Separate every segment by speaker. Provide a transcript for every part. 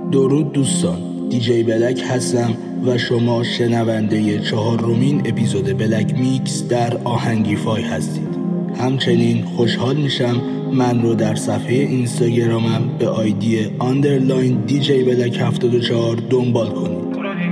Speaker 1: درود دوستان، دیجی بلک هستم و شما شنونده 4مین اپیزود بلک میکس در آهنگیفای هستید. همچنین خوشحال میشم من رو در صفحه اینستاگرامم به آیدی _ دیجی بلک 74 دنبال کنید.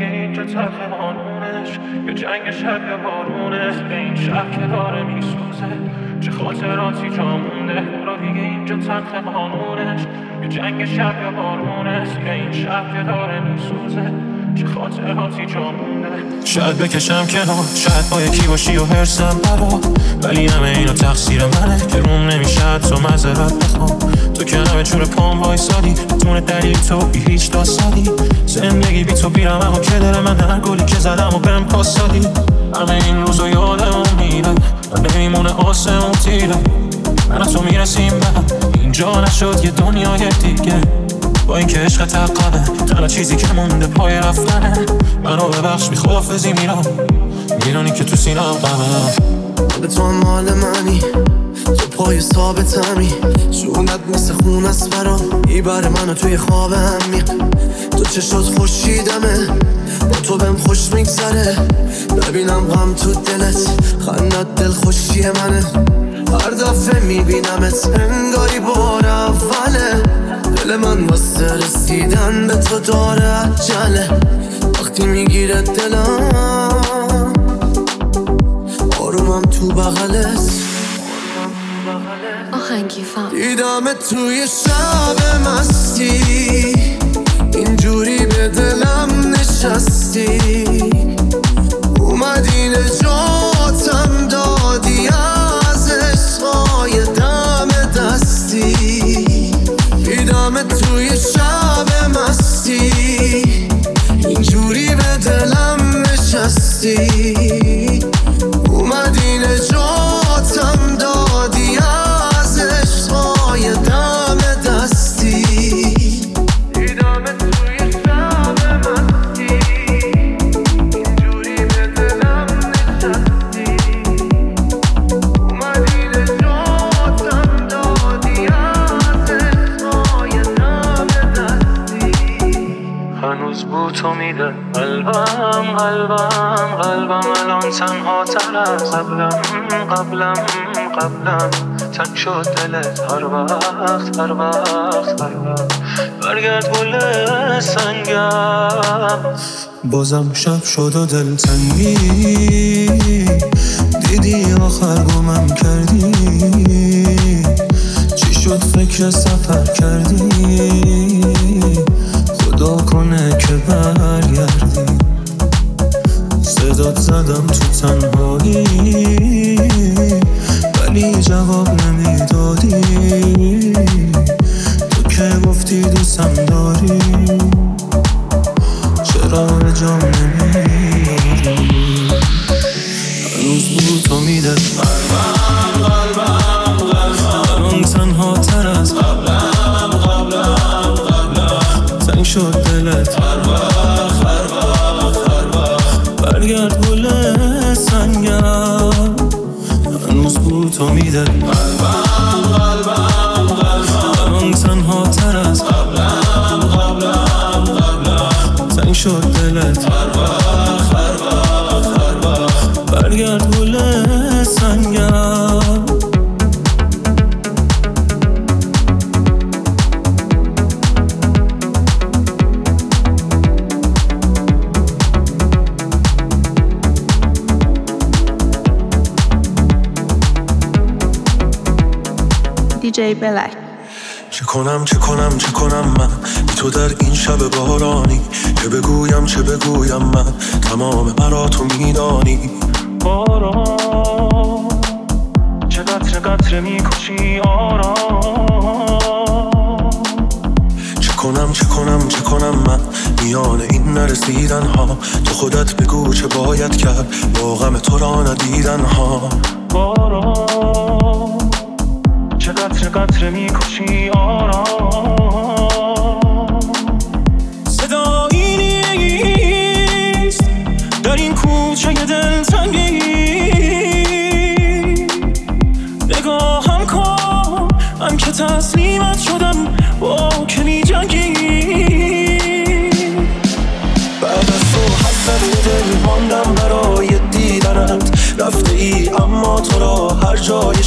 Speaker 2: یه جنگ شب یا بارونه به این شب که داره میسوزه، چه خاطراتی جا مونده. برو دیگه اینجا تلخ قانونش. یه جنگ شب یا بارونه به این شب که داره میسوزه، چه خاطراتی جا مونده. شاید بکشم کنار، شاید با یکی باشی و هرسم برا، ولی همه اینا تقصیر منه که روم نمیشه تو معذرت بخوام. تو که همه جور پام وایسادی بدون دلیل، تو بی هیچ داستانی. زندگی بی تو بیرم اما که دل من هر گلی که زدم و بهم پاسادی. همه این روزو یادم میره و نمیمونه آسمون تیره. من و تو میرسیم به اینجا نشد یه دنیای دیگه، با این که عشق تقبه تنها چیزی که مونده پای رفتنه. منو ببخش بی خدافزی میرم، میدونی که تو سینم غمه.
Speaker 3: به تو هم مال منی، تو پای ثابتمی، شونت مثل خون است برام میبره منو توی خواب عمیق. تو چشات خورشیدمه، با تو بهم خوش میگذره. ببینم غم تو دلت، خندت دل خوشی منه. هر دفعه میبینمت انگاری بار اوله. دل من واسه رسیدن به تو داره عجله. وقتی میگیره دلم آرومم تو بغلت.
Speaker 4: آهنگیفا
Speaker 3: دیدمت توی شب مستی، اینجوری به دلم نشستی. اومدی نجاتم دادی از عشقای دم دستی. دیدمت توی شب مستی، اینجوری به دلم نشستی. اومدی نجاتم دادی از عشقای دم دستی. دیدمت توی شب مستی، اینجوری به دلم نشستی. اومدی نجاتم دادی از عشقای دم دستی.
Speaker 2: هنوز بو تو میده قلبم الان تنها تر از قبلم تنگ شد دلت هر وقت برگرد گل سنگم.
Speaker 3: بازم شب شد و دلتنگی، دیدی آخر گمم کردی. چی شد فکر سفر کردی؟ خدا کنه که برگردی. صدات زدم تو تنهایی، ولی جواب نمیدادی. تو که گفتی دوستم داری، چرا به جام نمیاری؟ هنوز بود تو میده الان تنها تر از قبلم تنگ شد دلت هر وقت برگرد گل سنگم. هنوز بود تو میده الان تنها تر از قبلم تنگ شد دلت هر وقت برگرد گل سنگم.
Speaker 4: دیجی بلک.
Speaker 3: چه کنم من بی تو در این شب بارانی. چه بگویم من تمام مرا تو میدانی.
Speaker 2: باران چه قطره میکشی آرام.
Speaker 3: چه کنم من میان این نرسیدن ها. تو خودت بگو چه باید کرد با غم تو را ندیدن ها.
Speaker 2: باران چه قطره میکشی آرام. صدایی نیست در این کوچه دلتنگی. نگاهم کن من که تسلیمت شدم با که می جنگی.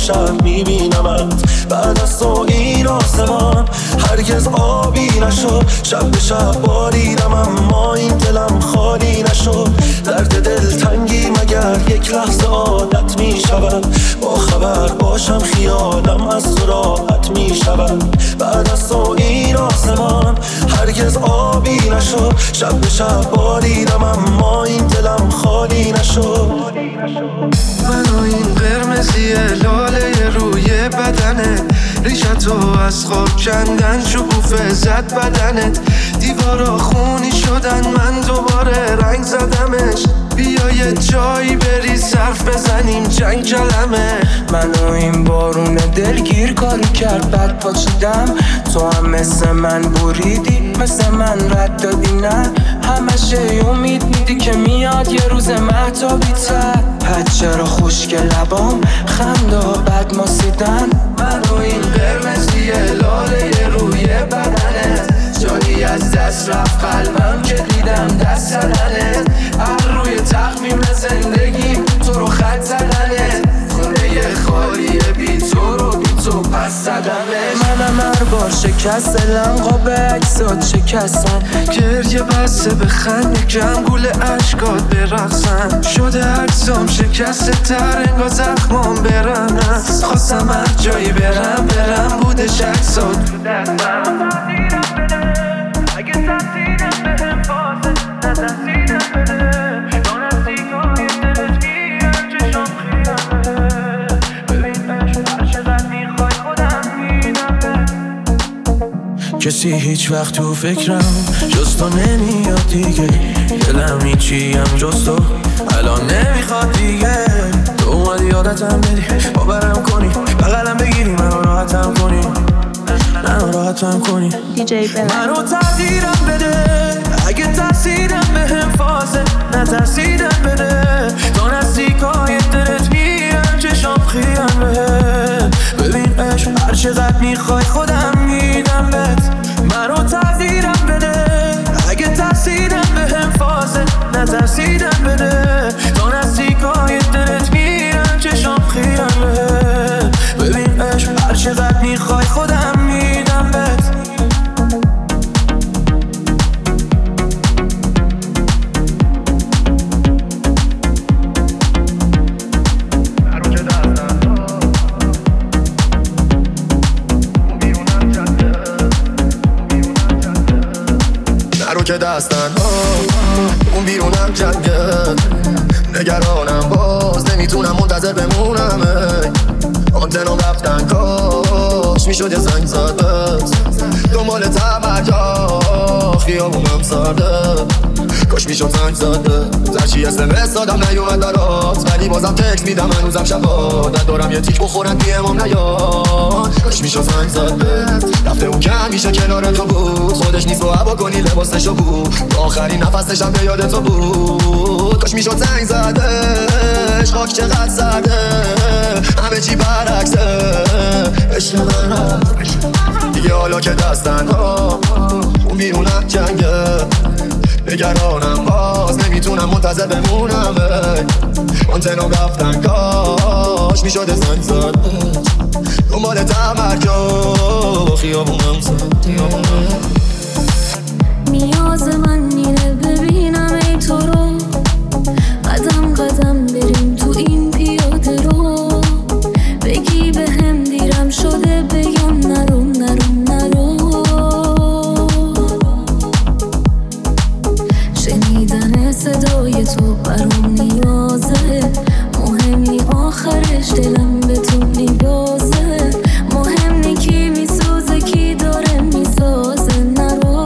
Speaker 3: شب میبینمت. بعد از تو این آسمان هرگز آبی نشد. شب به شب باریدم اما این دلم خالی نشد. درد دلتنگی مگر یک لحظه عادت میشود؟ با خبر باشم خیالم از تو راحت میشود. بعد از تو این آسمان هرگز آبی نشد. شب به شب باریدم اما این دلم خالی نشد.
Speaker 5: منو این قرمزی لاله روی بدنه، ریشتو از خاک کندن شکوفه زد بدنت. دیوارا خونی شدن من دوباره رنگ زدمش. بیا یه جایی بری صرف بزنیم جنگ کلمه.
Speaker 6: منو این بارون دلگیر کاری کرد بد پاچیدم. تو هم مثل من بریدی مثل من رد دادی نه. همشه امید میدی که میاد یه روز مهتابی تر. پد چرا خشک لبام خنده بد ماسیدن.
Speaker 5: منو این قرمزی لاله روی بدنه، جانی از دست رفت قلبم که دیدم دست زدنه. هر روی تخمیم زندگیم تو رو خط زدنه. خونه خالیه بی تو رو بی تو پس زدمه.
Speaker 6: منم هر بار شکست لنقاب اکسات شکستن.
Speaker 5: گریه بسته بخنده کم گول عشقات برقصن. شده عکسام شکسته تر انگار زخمام برنن. خواستم هر جایی برم بودش عکسات تو دستم.
Speaker 2: اگه ترسیدم بهم فاصله نترسیدم بده. تا نزدیکای دلت گیرم چشم خیامه. ببین عشق هر چقدر میخوای خودم میدم به.
Speaker 3: کسی هیچ وقت تو فکرم جز تو نمیاد دیگه. دلم هیچی هم جز تو الان نمیخواد دیگه. تو اومدی یادتم بدی باورم کنی بغلم بگیری منو راحتم کنی. راحتم کنی
Speaker 4: DJ Belak.
Speaker 3: منو تغییرم بده. اگه ترسیدم بهم فاصله نترسیدم بده. تا نزدیکای دلت میرم چشم خیام بهت. ببین عشق هر چقدر میخوای خودم میدم بهت. منو تغییرم بده. اگه ترسیدم بهم فاصله نترسیدم بده. تا نزدیکای دلت میرم چشم خیام بهت. ببین عشق هر چقدر میخوای خودم میدم بهت.
Speaker 5: نرو که دستن ها اون بیرونم جنگه. نگرانم باز نمیتونم منتظر بمونم. آنتنام رفتن کاش میشد یه زنگ زدت. دنبال تمرجا خیابونم سرده. کاش میشد زنگ زده. زرچی SMS دادم نیومد برات ولی بازم تکس میدم هنوزم شبات. ندارم یه تیک بخورن پیمام نیاد. کاش میشد زنگ زده. رفته اون که همیشه کنار تو بود. خودش نیست با هوا کنی لباسشو بود. آخرین نفسشم به یاد تو بود. کاش میشد زنگ زدهش. خاک چقدر سرده همه چی برعکسه. عشق من دیگه حالا که دستن ها اون بیرونم جنگه. نگرانم باز نمیتونم منتظر بمونم. آنتنام رفتن کاش میشد زنگ زد. دنبال تمرجا خیابونم زد.
Speaker 7: نیاز من میره ببینم ای تو رو. قدم قدم بریم تو این پیاده رو. بگی به هم دیرم شده بگم نرو نرو نرو. شنیدن صدای تو برام نیازه. مهم نی آخرش دلم به تو میبازه. مهم نی کی میسوزه کی داره میسازه. نرو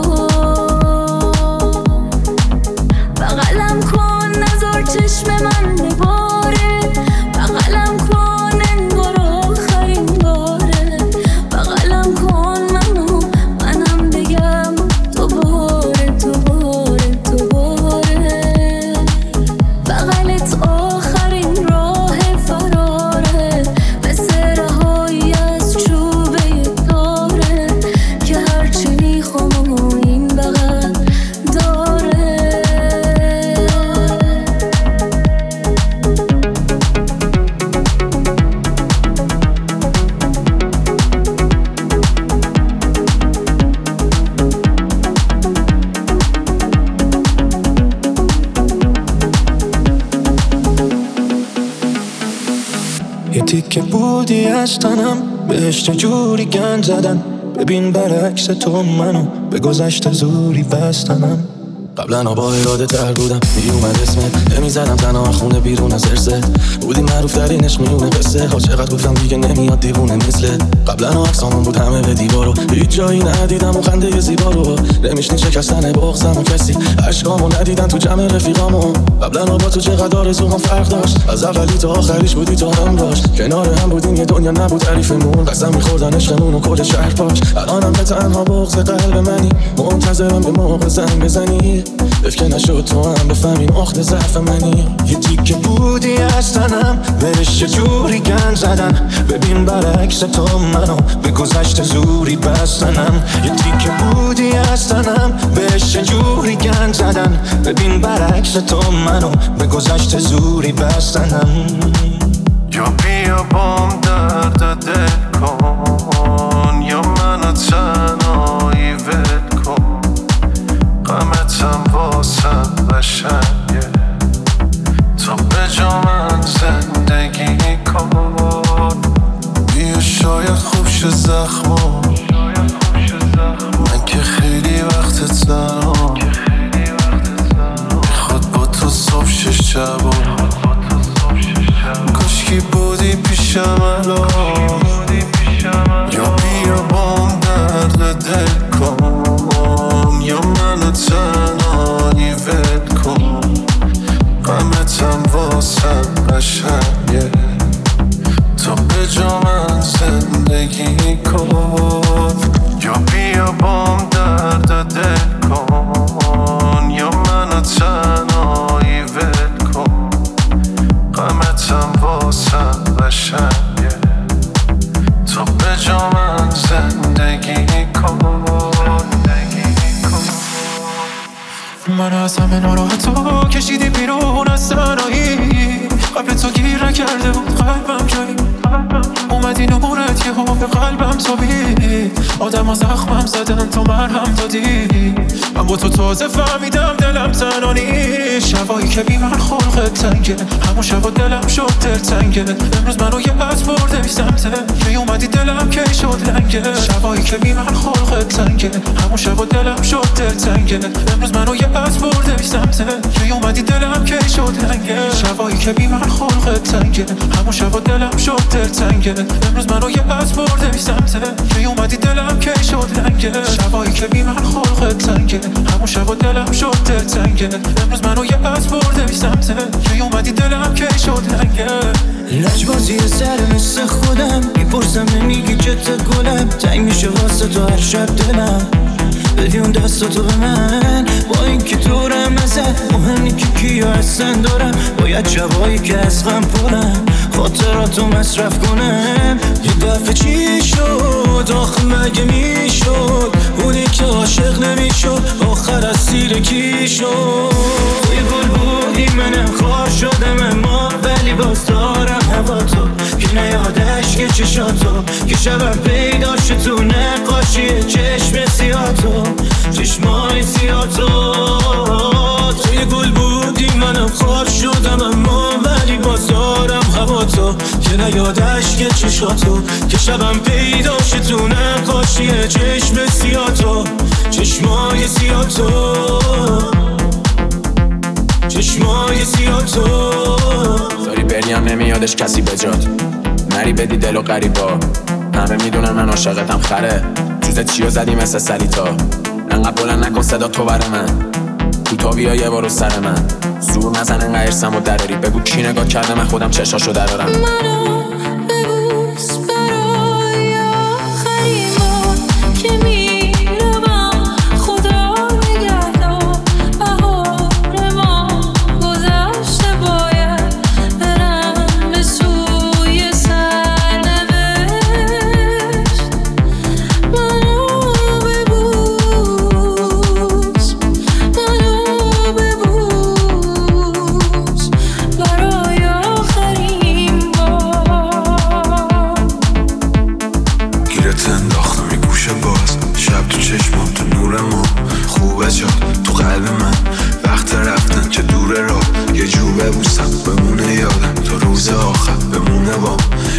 Speaker 7: بغلم کن نذار چشم من بباره. بغلم کن انگار آخرین باره. بغلم کن منم بگم دوباره دوباره دوباره. بغلت آخرین راه فراره.
Speaker 6: یه تیکه بودی از تنم، بهش جوری گند زدن. ببین برعکس تو منو به گذشته زوری بستنم. قبلا با اراده تر بودم، میومد اسمت نمیزدم تنها خونه بیرون از ارزت. بودی معروف در این عشق میونه قصه ها، چقدر گفتم دیگه نمیاد دیوونه مثلت. قبلا عکسامون بود همه به دیوارو، هیچ جایی ندیدم و خنده زیبا رو. نمیشنی شکستن بغضم و کسی عشقامو ندیدن تو جمع رفیقامو. قبلا با تو چقدر آرزوام فرق داشت، از اولی تا آخریش بودی تو هم داشت. کنار هم بودیم یه دنیا نبود تعریفمون، قسم میخوردن عشقمون و کل شهر پاش. الانم به تنها بغض قلب منی، منتظرم به موقع زنگ بزنی. افکه نشد تو هم بفهمین اخت ضعف منی. یه تیکه بودی از تنم، بهش چجوری گند زدن. ببین برعکس تو منو به گذشته زوری بستنم. یه تیکه بودی از تنم، بهش چجوری گند زدن. ببین برعکس تو منو به گذشته زوری بستنم.
Speaker 8: یا بیا بام درد دل کن، یا منو تنهایی ول کن. غمتم واسم قشنگه، تا به جا من زندگی کن. بیا شاید خوب شه زخمم، من که خیلی وقت تنها. میخواد با تو صبح شش شبا، کاشکی بودی پیشم الان. یا بیا بام درد دل کن، یا منو تنهایی ول کن. غمتم واسم قشنگه، تا به جا من زندگی کن. یا بیا بام درد دل کن، یا منو تنهایی ول کن. غمتم واسم قشنگه، تا به جا من زندگی کن.
Speaker 2: من از همه ناراحتا کشیدی بیرون از تنهایی. قبل تو گیر نکرده بود قلبم جایی، اومدی نمونت یه هم به قلبم تابی. آدم ها زخمم زدن تو مرهم دادی، من با تو تازه فهمیدم دلم تنها نیست. شبایی که بی من خلقت تنگه، همون شبا دلم شد دلتنگه. امروز منو یه پس برده بی سمته، که اومدی دلم که شد لنگه. شبایی که بی من خلقت تنگه، همون شبا دلم شد دلتنگه. امروز منو یه پس برده بی سمته، که اومدی دلم که شد لنگه. شبایی که بی من خلقت تنگه، همون شبا دلم شد دلتنگه. امروز منو یه پس برده بی سمته، که اومدی دلم که شد لنگه. شبایی که بی من خلقت تنگه، همون شبا دلم شد دلتنگه. امروز منو یه پس برده بی سمته، که اومدی دلم که شد لنگه.
Speaker 6: لجبازی سر مثل خودم، میپرسم نمیگی چته گلم. تنگ میشه واسه تو هر شب دلم، بدی اون دستاتو به من. با این که دورم ازت مهمی که کیا هستن دارم. باید جوایی که از غم پرم، خاطراتو مصرف کنم. یه دفعه چی شد آخه مگه میشد، اونی که عاشق نمیشد آخر اسیر کی شد. توی گل بودی منم خوار شدم، اما ولی باز دارم هوا تو. که نیادش که چشاتو، که شبم پیدا شد تو نقاشی چشم سیاتو. چشمای سیاتو توی گل بودی منم خوار شدم، اما ولی باز دارم هوا تو. که نیادش که چشاتو، که شبم پیدا شد تو نقاشی چشم سیاتو. چشمای سیاتو، چشمای سیاتو.
Speaker 9: داری بریم نمیادش کسی بجات، نری بدی دل و قریبا. همه میدونن من عاشقتم خره، جوزت چیو زدی مثل سلیتا. انقدر بلند نکن صدا تو بر من، کوتاه بیا یه بارو سر من. زور نزن انقدر ارسم و دراری، بگو کی نگاه کرده من خودم چشاشو درارم.
Speaker 7: منو ببوس برای آخرین بار که میروم. خدا نگهدار بهار ما گذشته، باید برم به سوی سرنوشت. منو ببوس، منو ببوس برای آخرین بار.
Speaker 8: گیرت انداختم یه گوشه باز، شب تو چشمام تو نور ما. خوبه جاد تو قلب من، وقت رفتن چه دوره را. یه جو ببوسم بمونه یادم، تا روز آخر بمونه بام.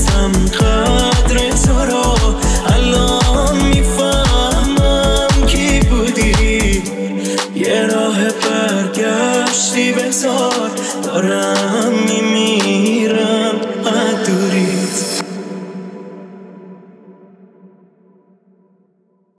Speaker 10: میدونستم قدر تو رو، الان میفهمم کی بودی. یه راه برگشتی بذار، دارم